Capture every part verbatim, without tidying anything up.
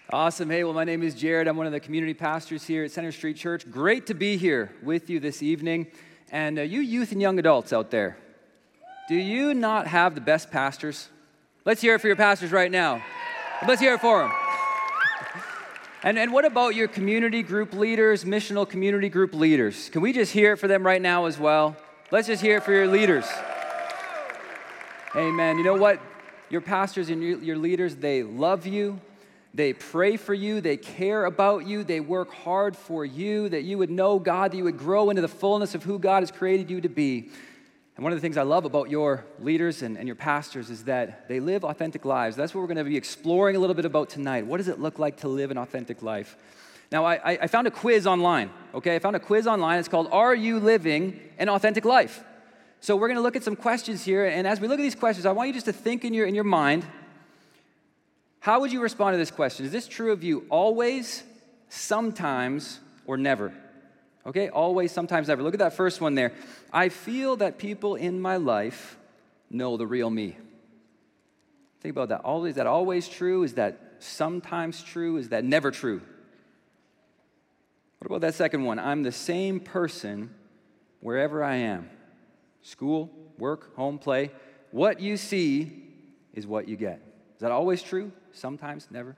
Awesome. Hey, well, my name is Jared. I'm one of the community pastors here at Center Street Church. Great to be here with you this evening. And uh, you youth and young adults out there, do you not have the best pastors? Let's hear it for your pastors right now. Let's hear it for them. And, and what about your community group leaders, missional community group leaders? Can we just hear it for them right now as well? Let's just hear it for your leaders. Amen. You know what? Your pastors and your, your leaders, they love you. They pray for you, they care about you, they work hard for you, that you would know God, that you would grow into the fullness of who God has created you to be. And one of the things I love about your leaders and, and your pastors is that they live authentic lives. That's what we're going to be exploring a little bit about tonight. What does it look like to live an authentic life? Now, I, I found a quiz online, okay? I found a quiz online. It's called, Are You Living an Authentic Life? So we're going to look at some questions here, and as we look at these questions, I want you just to think in your in your mind, how would you respond to this question? Is this true of you always, sometimes, or never? Okay, always, sometimes, never. Look at that first one there. I feel that people in my life know the real me. Think about that. Always, is that always true? Is that sometimes true? Is that never true? What about that second one? I'm the same person wherever I am. School, work, home, play. What you see is what you get. Is that always true? Sometimes, never?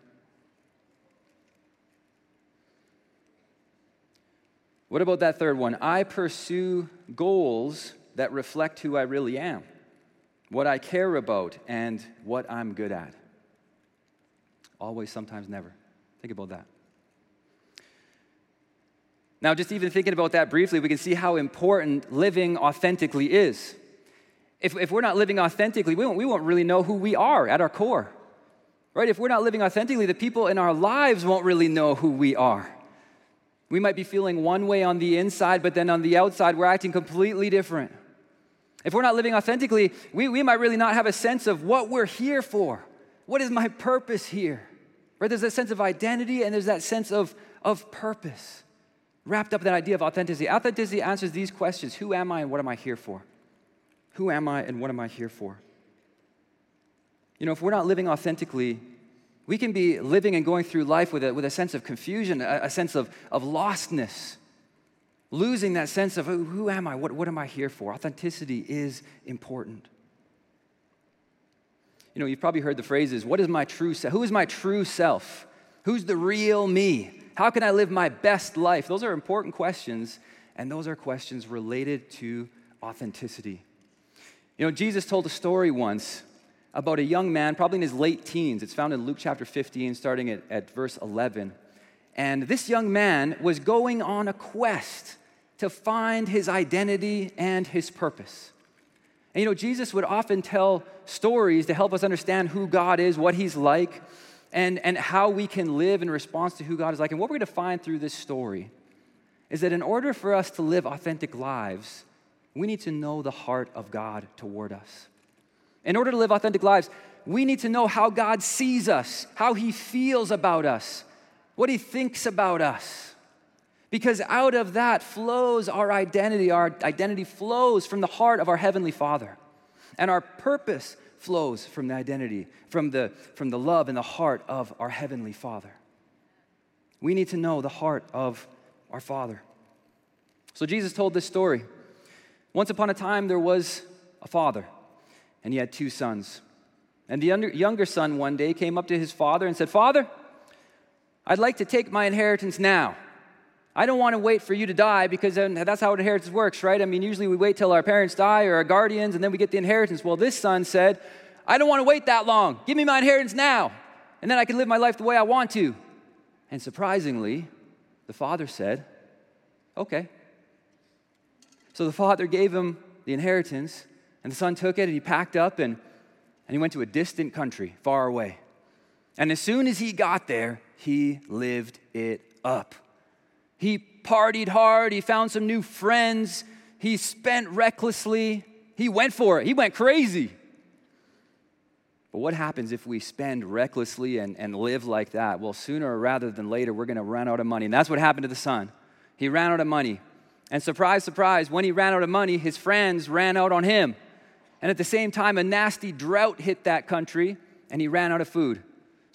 What about that third one? I pursue goals that reflect who I really am, what I care about, and what I'm good at. Always, sometimes, never. Think about that. Now, just even thinking about that briefly, we can see how important living authentically is. If, if we're not living authentically, we won't, we won't really know who we are at our core. Right? If we're not living authentically, the people in our lives won't really know who we are. We might be feeling one way on the inside, but then on the outside, we're acting completely different. If we're not living authentically, we, we might really not have a sense of what we're here for. What is my purpose here? Right? There's that sense of identity, and there's that sense of, of purpose wrapped up in that idea of authenticity. Authenticity answers these questions. Who am I and what am I here for? Who am I and what am I here for? You know, if we're not living authentically, we can be living and going through life with a, with a sense of confusion, a, a sense of, of lostness, losing that sense of who, who am I, what, what am I here for? Authenticity is important. You know, you've probably heard the phrases, what is my true self? Who is my true self? Who's the real me? How can I live my best life? Those are important questions, and those are questions related to authenticity. You know, Jesus told a story once about a young man, probably in his late teens. It's found in Luke chapter fifteen, starting at, at verse eleven. And this young man was going on a quest to find his identity and his purpose. And you know, Jesus would often tell stories to help us understand who God is, what he's like, and, and how we can live in response to who God is like. And what we're going to find through this story is that in order for us to live authentic lives, we need to know the heart of God toward us. In order to live authentic lives, we need to know how God sees us, how he feels about us, what he thinks about us. Because out of that flows our identity. Our identity flows from the heart of our Heavenly Father. And our purpose flows from the identity, from the, from the love and the heart of our Heavenly Father. We need to know the heart of our Father. So Jesus told this story. Once upon a time, there was a father, and he had two sons. And the under, younger son one day came up to his father and said, Father, I'd like to take my inheritance now. I don't want to wait for you to die, because then that's how inheritance works, right? I mean, usually we wait till our parents die or our guardians, and then we get the inheritance. Well, this son said, I don't want to wait that long. Give me my inheritance now, and then I can live my life the way I want to. And surprisingly, the father said, okay. So the father gave him the inheritance, and the son took it, and he packed up, and, and he went to a distant country, far away. And as soon as he got there, he lived it up. He partied hard. He found some new friends. He spent recklessly. He went for it. He went crazy. But what happens if we spend recklessly and, and live like that? Well, sooner rather than later, we're going to run out of money. And that's what happened to the son. He ran out of money. And surprise, surprise, when he ran out of money, his friends ran out on him. And at the same time, a nasty drought hit that country, and he ran out of food.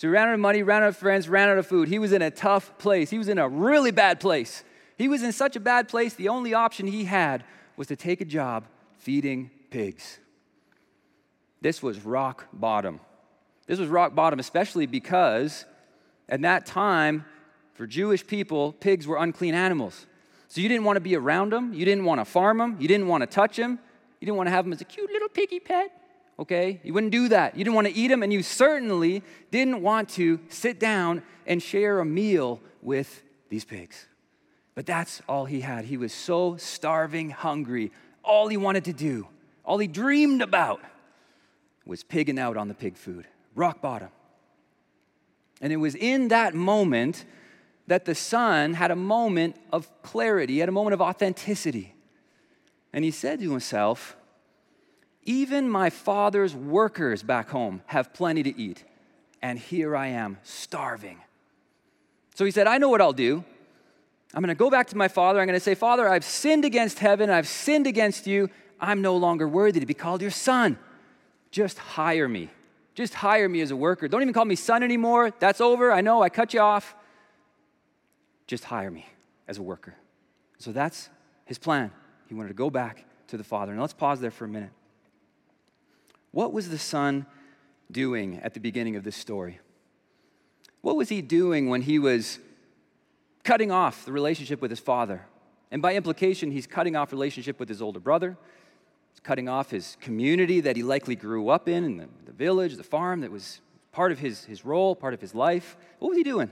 So he ran out of money, ran out of friends, ran out of food. He was in a tough place. He was in a really bad place. He was in such a bad place, the only option he had was to take a job feeding pigs. This was rock bottom. This was rock bottom, especially because at that time, for Jewish people, pigs were unclean animals. So you didn't want to be around them. You didn't want to farm them. You didn't want to touch them. You didn't want to have them as a cute little piggy pet. Okay? You wouldn't do that. You didn't want to eat them, and you certainly didn't want to sit down and share a meal with these pigs. But that's all he had. He was so starving, hungry. All he wanted to do, all he dreamed about was pigging out on the pig food. Rock bottom. And it was in that moment that the son had a moment of clarity, he had a moment of authenticity. And he said to himself, even my father's workers back home have plenty to eat, and here I am, starving. So he said, I know what I'll do. I'm going to go back to my father. I'm going to say, Father, I've sinned against heaven. I've sinned against you. I'm no longer worthy to be called your son. Just hire me. Just hire me as a worker. Don't even call me son anymore. That's over. I know I cut you off. Just hire me as a worker. So that's his plan. He wanted to go back to the father. Now let's pause there for a minute. What was the son doing at the beginning of this story? What was he doing when he was cutting off the relationship with his father? And by implication, he's cutting off relationship with his older brother. He's cutting off his community that he likely grew up in, in the, the village, the farm that was part of his, his role, part of his life. What was he doing?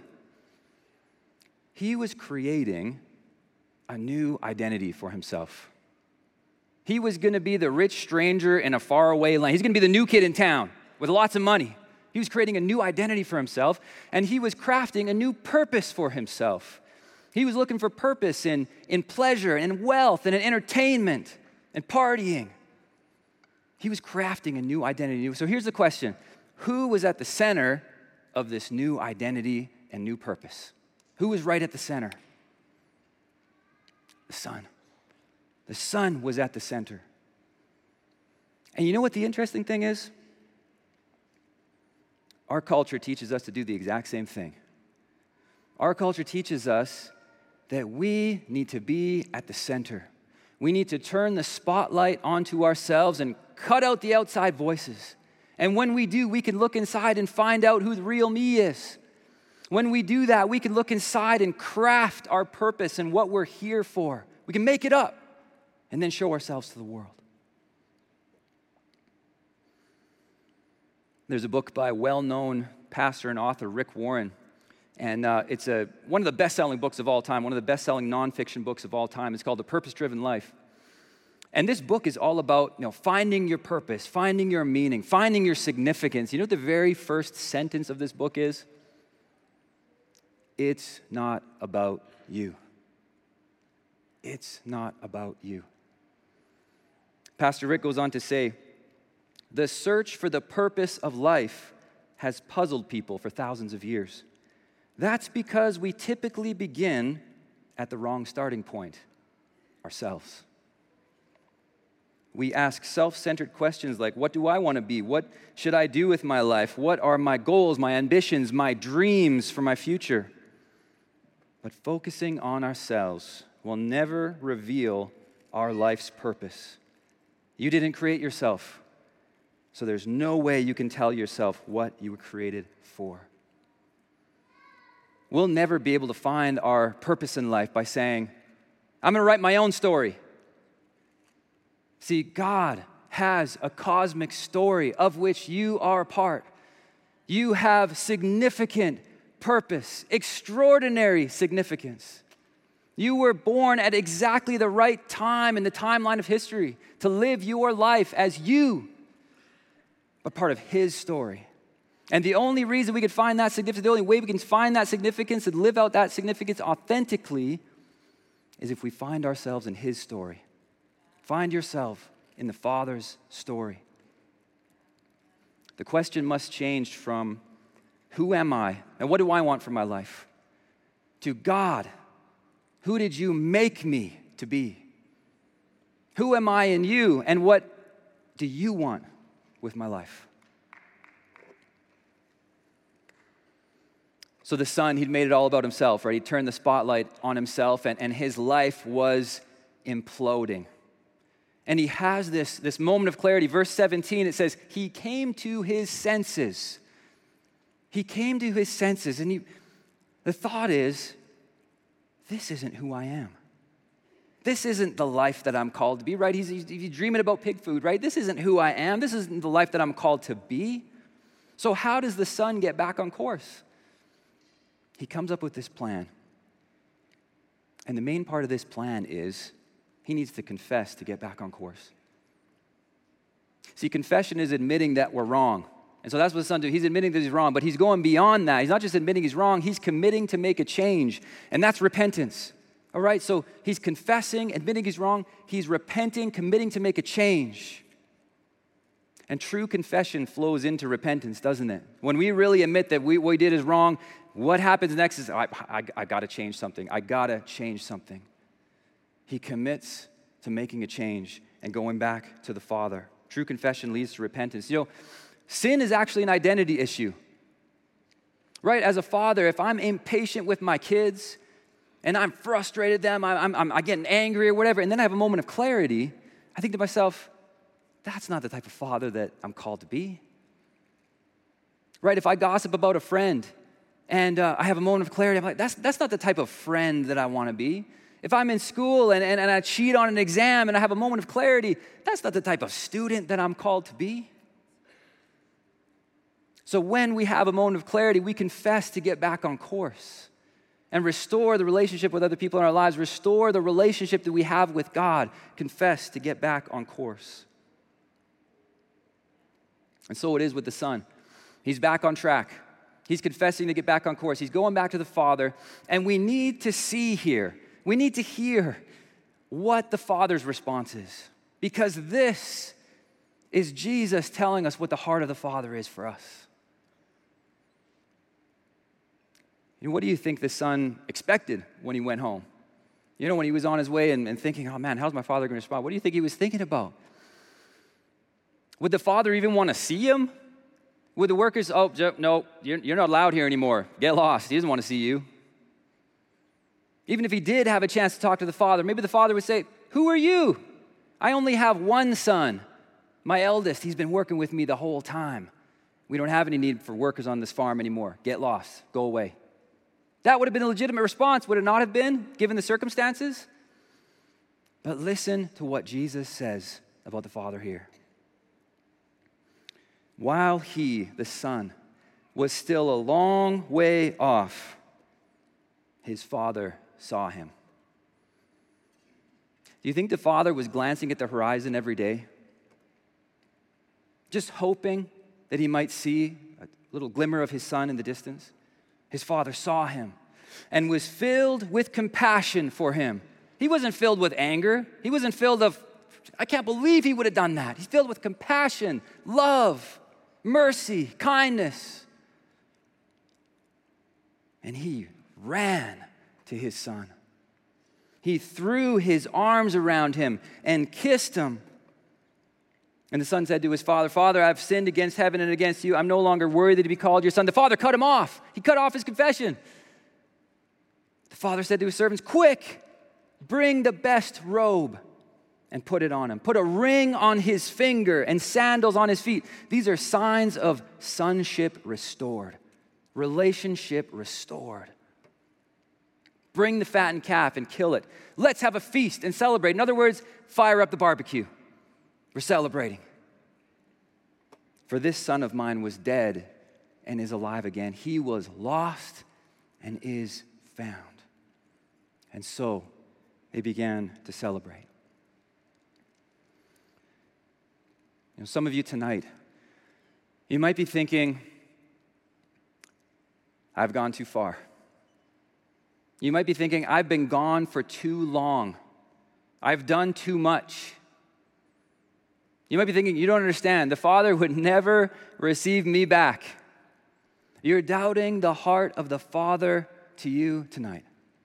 He was creating a new identity for himself. He was going to be the rich stranger in a faraway land. He's going to be the new kid in town with lots of money. He was creating a new identity for himself, and he was crafting a new purpose for himself. He was looking for purpose in, in pleasure and wealth and in entertainment and partying. He was crafting a new identity. So here's the question. Who was at the center of this new identity and new purpose? Who was right at the center? The son. The son was at the center. And you know what the interesting thing is? Our culture teaches us to do the exact same thing. Our culture teaches us that we need to be at the center. We need to turn the spotlight onto ourselves and cut out the outside voices. And when we do, we can look inside and find out who the real me is. When we do that, we can look inside and craft our purpose and what we're here for. We can make it up and then show ourselves to the world. There's a book by a well-known pastor and author, Rick Warren, and uh, it's a, one of the best-selling books of all time, one of the best-selling nonfiction books of all time. It's called The Purpose-Driven Life. And this book is all about, you know, finding your purpose, finding your meaning, finding your significance. You know what the very first sentence of this book is? It's not about you. It's not about you. Pastor Rick goes on to say, the search for the purpose of life has puzzled people for thousands of years. That's because we typically begin at the wrong starting point, ourselves. We ask self-centered questions like, what do I want to be? What should I do with my life? What are my goals, my ambitions, my dreams for my future? But focusing on ourselves will never reveal our life's purpose. You didn't create yourself, so there's no way you can tell yourself what you were created for. We'll never be able to find our purpose in life by saying, I'm going to write my own story. See, God has a cosmic story of which you are a part. You have significant purpose, extraordinary significance. You were born at exactly the right time in the timeline of history to live your life as you, but part of His story. And the only reason we could find that significance, the only way we can find that significance and live out that significance authentically is if we find ourselves in His story. Find yourself in the Father's story. The question must change from, who am I and what do I want for my life? To God, who did you make me to be? Who am I in you and what do you want with my life? So the son, he'd made it all about himself, right? He turned the spotlight on himself, and, and his life was imploding. And he has this, this moment of clarity. Verse seventeen, it says, he came to his senses. He came to his senses. And he, the thought is, this isn't who I am. This isn't the life that I'm called to be, right? He's, he's, he's dreaming about pig food, right? This isn't who I am. This isn't the life that I'm called to be. So how does the son get back on course? He comes up with this plan. And the main part of this plan is he needs to confess to get back on course. See, confession is admitting that we're wrong. And so that's what the son does. He's admitting that he's wrong, but he's going beyond that. He's not just admitting he's wrong, he's committing to make a change. And that's repentance. All right, so he's confessing, admitting he's wrong. He's repenting, committing to make a change. And true confession flows into repentance, doesn't it? When we really admit that we, what we did is wrong, what happens next is, I, I, I got to change something. I got to change something. He commits to making a change and going back to the Father. True confession leads to repentance. You know, sin is actually an identity issue. Right? As a father, if I'm impatient with my kids and I'm frustrated them, I'm, I'm, I'm getting angry or whatever, and then I have a moment of clarity, I think to myself, that's not the type of father that I'm called to be. Right? If I gossip about a friend and uh, I have a moment of clarity, I'm like, that's, that's not the type of friend that I want to be. If I'm in school and, and, and I cheat on an exam and I have a moment of clarity, that's not the type of student that I'm called to be. So when we have a moment of clarity, we confess to get back on course and restore the relationship with other people in our lives, restore the relationship that we have with God, confess to get back on course. And so it is with the son. He's back on track. He's confessing to get back on course. He's going back to the Father, and we need to see here, we need to hear what the Father's response is, because this is Jesus telling us what the heart of the Father is for us. You know, what do you think the son expected when he went home? You know, when he was on his way and, and thinking, oh man, how's my father going to respond? What do you think he was thinking about? Would the father even want to see him? Would the workers, oh, no, you're, you're not allowed here anymore. Get lost. He doesn't want to see you. Even if he did have a chance to talk to the father, maybe the father would say, who are you? I only have one son, my eldest. He's been working with me the whole time. We don't have any need for workers on this farm anymore. Get lost. Go away. That would have been a legitimate response, would it not have been, given the circumstances? But listen to what Jesus says about the Father here. While he, the Son, was still a long way off, his Father saw him. Do you think the Father was glancing at the horizon every day, just hoping that he might see a little glimmer of his Son in the distance? His Father saw him and was filled with compassion for him. He wasn't filled with anger. He wasn't filled with, I can't believe he would have done that. He's filled with compassion, love, mercy, kindness. And he ran to his Son. He threw his arms around him and kissed him. And the son said to his father, Father, I've sinned against heaven and against you. I'm no longer worthy to be called your son. The father cut him off. He cut off his confession. The father said to his servants, quick, bring the best robe and put it on him. Put a ring on his finger and sandals on his feet. These are signs of sonship restored, relationship restored. Bring the fattened calf and kill it. Let's have a feast and celebrate. In other words, fire up the barbecue. We're celebrating. For this son of mine was dead and is alive again. He was lost and is found. And so they began to celebrate. You know, some of you tonight, you might be thinking, I've gone too far. You might be thinking, I've been gone for too long. I've done too much. You might be thinking, you don't understand. The Father would never receive me back. You're doubting the heart of the Father to you tonight.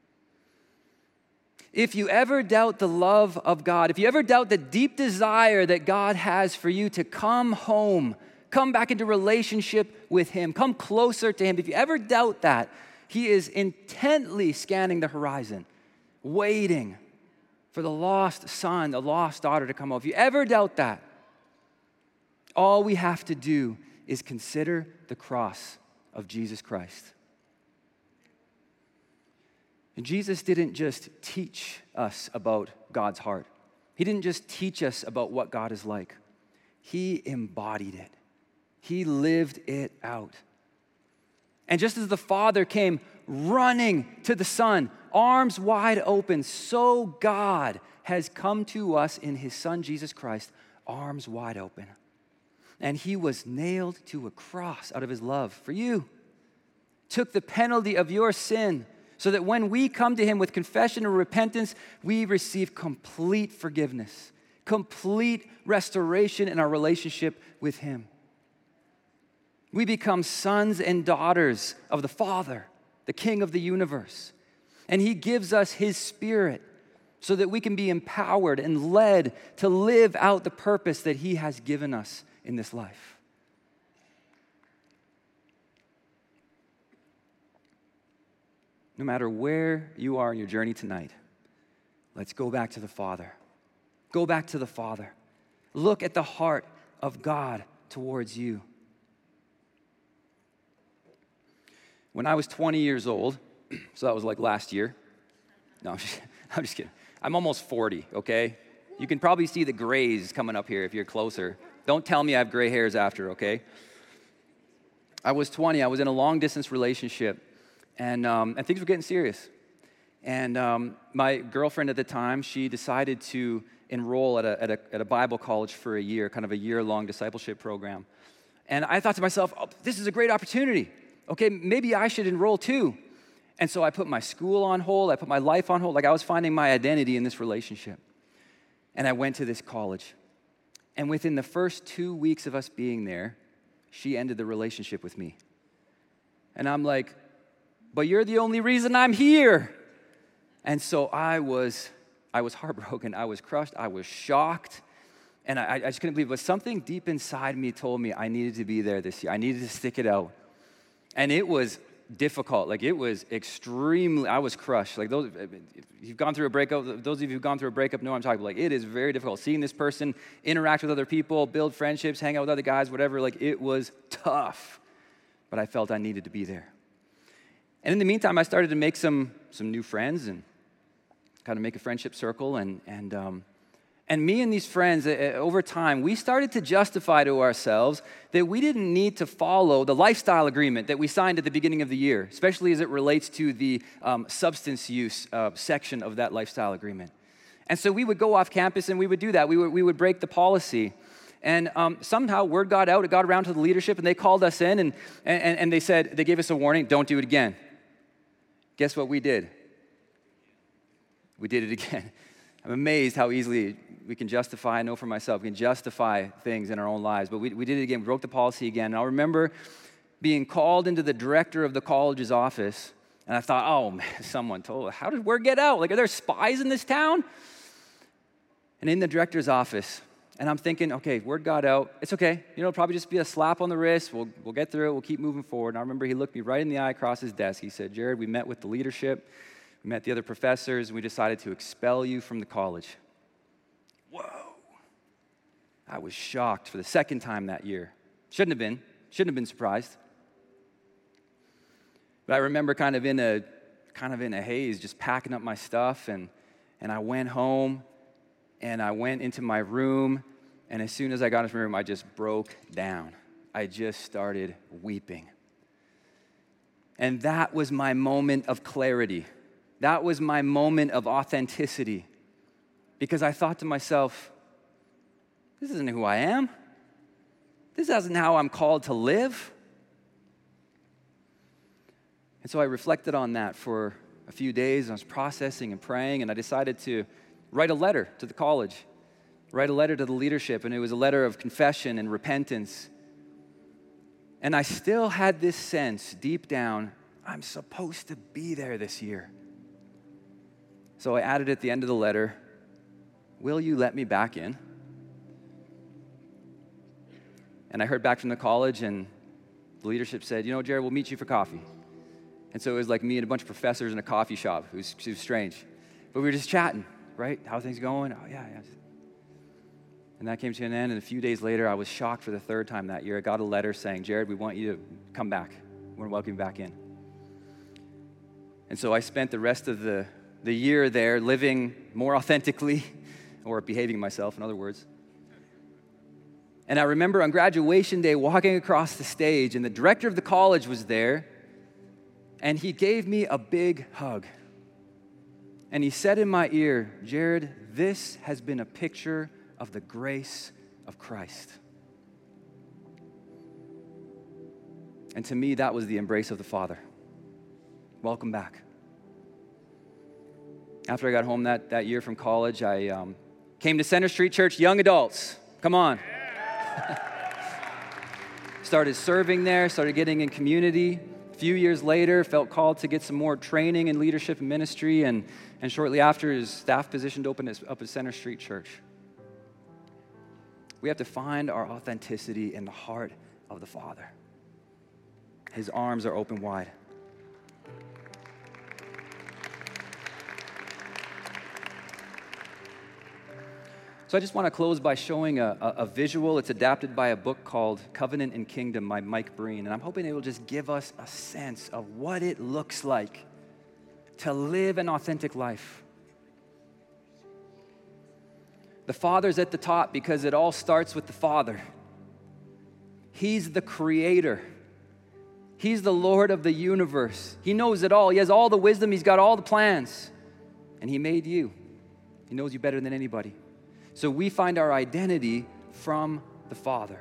If you ever doubt the love of God, if you ever doubt the deep desire that God has for you to come home, come back into relationship with Him, come closer to Him, if you ever doubt that, He is intently scanning the horizon, waiting for the lost son, the lost daughter to come home. If you ever doubt that, all we have to do is consider the cross of Jesus Christ. And Jesus didn't just teach us about God's heart. He didn't just teach us about what God is like. He embodied it. He lived it out. And just as the Father came running to the Son, arms wide open, so God has come to us in his Son, Jesus Christ, arms wide open. And he was nailed to a cross out of his love for you. Took the penalty of your sin so that when we come to him with confession and repentance, we receive complete forgiveness, complete restoration in our relationship with him. We become sons and daughters of the Father, the King of the universe. And he gives us his Spirit so that we can be empowered and led to live out the purpose that he has given us in this life. No matter where you are in your journey tonight, let's go back to the Father. Go back to the Father. Look at the heart of God towards you. When I was twenty years old, so that was like last year. No, I'm just, I'm just kidding. I'm almost forty, okay? You can probably see the grays coming up here if you're closer. Don't tell me I have gray hairs after, okay? I was twenty. I was in a long-distance relationship, and, um, and things were getting serious. And um, my girlfriend at the time, she decided to enroll at a, at, a, at a Bible college for a year, kind of a year-long discipleship program. And I thought to myself, oh, this is a great opportunity. Okay, maybe I should enroll too. And so I put my school on hold. I put my life on hold. Like I was finding my identity in this relationship. And I went to this college. And within the first two weeks of us being there, she ended the relationship with me. And I'm like, but you're the only reason I'm here. And so I was, I was heartbroken. I was crushed. I was shocked. And I, I just couldn't believe it. But something deep inside me told me I needed to be there this year. I needed to stick it out. And it was difficult. Like, it was extremely, I was crushed. Like, those, if you've gone through a breakup, those of you who've gone through a breakup know what I'm talking about. Like, it is very difficult. Seeing this person interact with other people, build friendships, hang out with other guys, whatever, like, it was tough. But I felt I needed to be there. And in the meantime, I started to make some some new friends and kind of make a friendship circle. And, and, um, and me and these friends, uh, over time, we started to justify to ourselves that we didn't need to follow the lifestyle agreement that we signed at the beginning of the year, especially as it relates to the um, substance use uh, section of that lifestyle agreement. And so we would go off campus and we would do that. We would, we would break the policy. And um, somehow word got out, it got around to the leadership, and they called us in and, and, and they said, they gave us a warning, don't do it again. Guess what we did? We did it again. I'm amazed how easily we can justify, I know for myself, we can justify things in our own lives. But we, we did it again, we broke the policy again. And I'll remember being called into the director of the college's office, and I thought, oh man, someone told us, how did word get out? Like, are there spies in this town? And in the director's office, and I'm thinking, okay, word got out. It's okay. You know, it'll probably just be a slap on the wrist. We'll, we'll get through it. We'll keep moving forward. And I remember he looked me right in the eye across his desk. He said, Jared, we met with the leadership. We met the other professors, and we decided to expel you from the college. Whoa. I was shocked for the second time that year. Shouldn't have been. Shouldn't have been surprised. But I remember kind of in a kind of in a haze, just packing up my stuff, and, and I went home, and I went into my room, and as soon as I got into my room, I just broke down. I just started weeping. And that was my moment of clarity. That was my moment of authenticity. Because I thought to myself, this isn't who I am. This isn't how I'm called to live. And so I reflected on that for a few days. I was processing and praying, and I decided to write a letter to the college, write a letter to the leadership, and it was a letter of confession and repentance. And I still had this sense deep down, I'm supposed to be there this year. So I added at the end of the letter, will you let me back in? And I heard back from the college, and the leadership said, you know, Jared, we'll meet you for coffee. And so it was like me and a bunch of professors in a coffee shop. It was, it was strange. But we were just chatting, right? How are things going? Oh, yeah, yeah. And that came to an end, and a few days later, I was shocked for the third time that year. I got a letter saying, Jared, we want you to come back. We want to welcome you back in. And so I spent the rest of the, the year there living more authentically, or behaving myself, in other words. And I remember on graduation day walking across the stage, and the director of the college was there, and he gave me a big hug. And he said in my ear, Jared, this has been a picture of the grace of Christ. And to me, that was the embrace of the Father. Welcome back. After I got home that, that year from college, I um, came to Center Street Church, young adults. Come on. Started serving there, started getting in community. A few years later, felt called to get some more training in leadership and ministry, and, and shortly after, his staff position opened up at Center Street Church. We have to find our authenticity in the heart of the Father. His arms are open wide. So I just want to close by showing a, a, a visual. It's adapted by a book called Covenant and Kingdom by Mike Breen. And I'm hoping it will just give us a sense of what it looks like to live an authentic life. The Father's at the top because it all starts with the Father. He's the creator. He's the Lord of the universe. He knows it all. He has all the wisdom. He's got all the plans. And He made you. He knows you better than anybody. So we find our identity from the Father.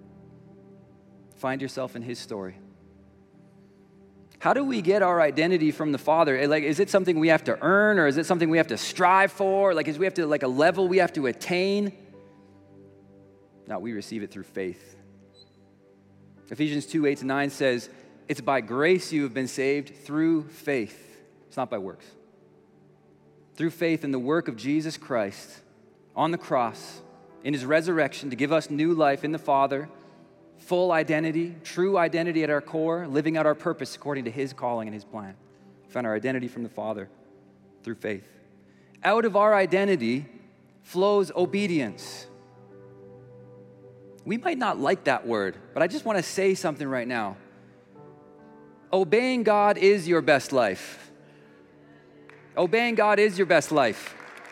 Find yourself in His story. How do we get our identity from the Father? Like, is it something we have to earn, or is it something we have to strive for? Like, is we have to, like a level we have to attain? No, we receive it through faith. Ephesians two, eight to nine says, it's by grace you have been saved through faith. It's not by works. Through faith in the work of Jesus Christ on the cross, in His resurrection to give us new life in the Father, full identity, true identity at our core, living out our purpose according to His calling and His plan. We find our identity from the Father through faith. Out of our identity flows obedience. We might not like that word, but I just want to say something right now. Obeying God is your best life. Obeying God is your best life.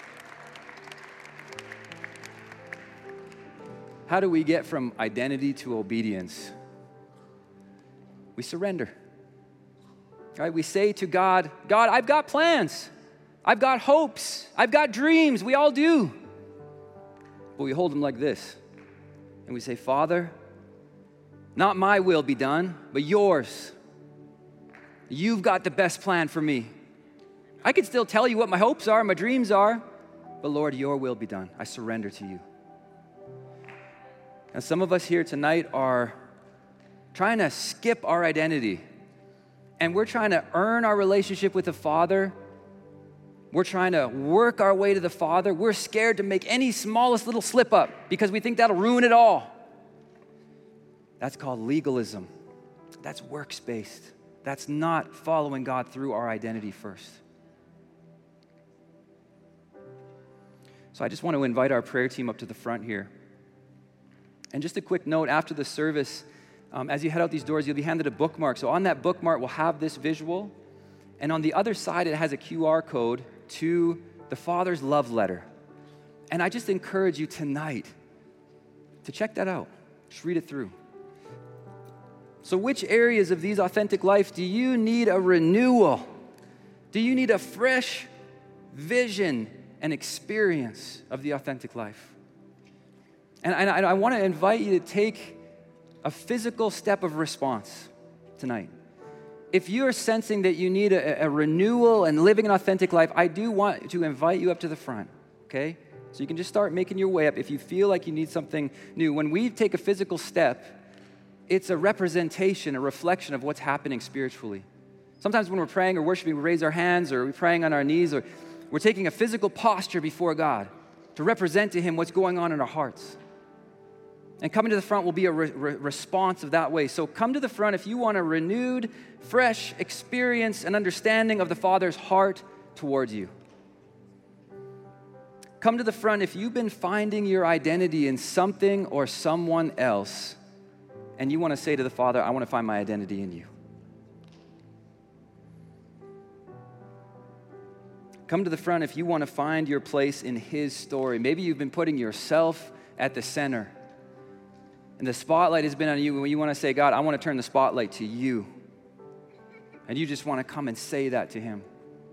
How do we get from identity to obedience? We surrender. Right? We say to God, God, I've got plans. I've got hopes. I've got dreams. We all do. But we hold them like this. And we say, Father, not my will be done, but yours. You've got the best plan for me. I can still tell you what my hopes are, my dreams are, but Lord, your will be done. I surrender to you. And some of us here tonight are trying to skip our identity. And we're trying to earn our relationship with the Father. We're trying to work our way to the Father. We're scared to make any smallest little slip up because we think that'll ruin it all. That's called legalism. That's works-based. That's not following God through our identity first. So I just want to invite our prayer team up to the front here. And just a quick note, after the service, um, as you head out these doors, you'll be handed a bookmark. So on that bookmark, we'll have this visual. And on the other side, it has a Q R code to the Father's love letter. And I just encourage you tonight to check that out. Just read it through. So which areas of these authentic life do you need a renewal? Do you need a fresh vision and experience of the authentic life? And I, I want to invite you to take a physical step of response tonight. If you are sensing that you need a, a renewal and living an authentic life, I do want to invite you up to the front, okay? So you can just start making your way up if you feel like you need something new. When we take a physical step, it's a representation, a reflection of what's happening spiritually. Sometimes when we're praying or worshiping, we raise our hands or we're praying on our knees, or we're taking a physical posture before God to represent to Him what's going on in our hearts. And coming to the front will be a re- re- response of that way. So come to the front if you want a renewed, fresh experience and understanding of the Father's heart towards you. Come to the front if you've been finding your identity in something or someone else, and you want to say to the Father, I want to find my identity in you. Come to the front if you want to find your place in His story. Maybe you've been putting yourself at the center, and the spotlight has been on you, and you want to say, God, I want to turn the spotlight to you. And you just want to come and say that to Him.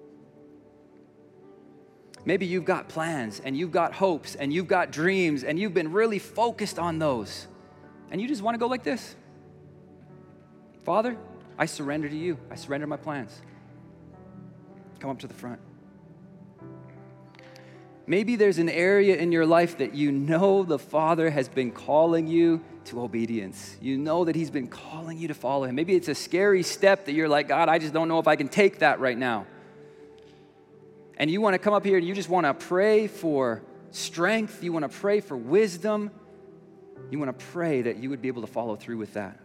Maybe you've got plans, and you've got hopes, and you've got dreams, and you've been really focused on those. And you just want to go like this. Father, I surrender to you. I surrender my plans. Come up to the front. Maybe there's an area in your life that you know the Father has been calling you to obedience. You know that He's been calling you to follow Him. Maybe it's a scary step that you're like, God, I just don't know if I can take that right now. And you want to come up here and you just want to pray for strength. You want to pray for wisdom. You want to pray that you would be able to follow through with that.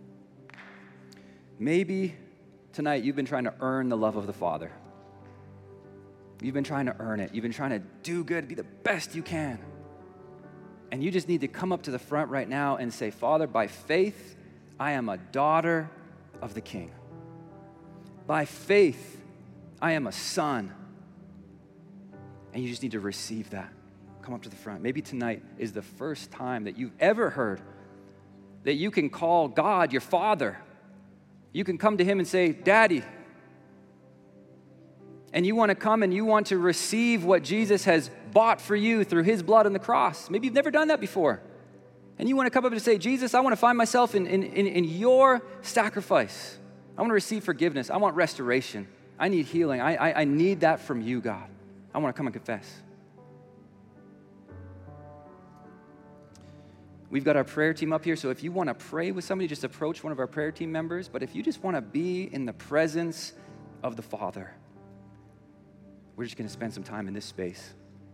Maybe tonight you've been trying to earn the love of the Father. You've been trying to earn it. You've been trying to do good, be the best you can. And you just need to come up to the front right now and say, Father, by faith, I am a daughter of the King. By faith, I am a son. And you just need to receive that. Come up to the front. Maybe tonight is the first time that you've ever heard that you can call God your Father. You can come to Him and say, Daddy. And you want to come and you want to receive what Jesus has bought for you through His blood on the cross. Maybe you've never done that before. And you want to come up and say, Jesus, I want to find myself in, in, in, in your sacrifice. I want to receive forgiveness. I want restoration. I need healing. I, I, I need that from you, God. I want to come and confess. We've got our prayer team up here, so if you want to pray with somebody, just approach one of our prayer team members. But if you just want to be in the presence of the Father, we're just going to spend some time in this space.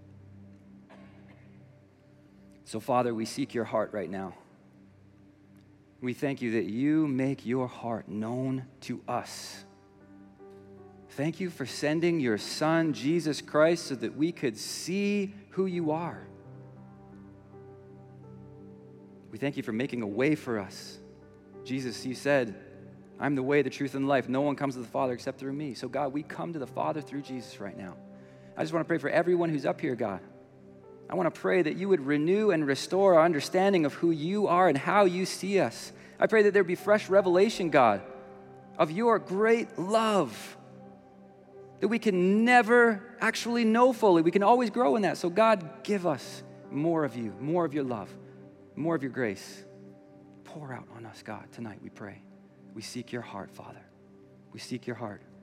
So, Father, we seek your heart right now. We thank you that you make your heart known to us. Thank you for sending your Son, Jesus Christ, so that we could see who you are. We thank you for making a way for us. Jesus, you said, I'm the way, the truth, and the life. No one comes to the Father except through me. So, God, we come to the Father through Jesus right now. I just want to pray for everyone who's up here, God. I want to pray that you would renew and restore our understanding of who you are and how you see us. I pray that there be fresh revelation, God, of your great love that we can never actually know fully. We can always grow in that. So, God, give us more of you, more of your love, more of your grace. Pour out on us, God, tonight, we pray. We seek your heart, Father. We seek your heart.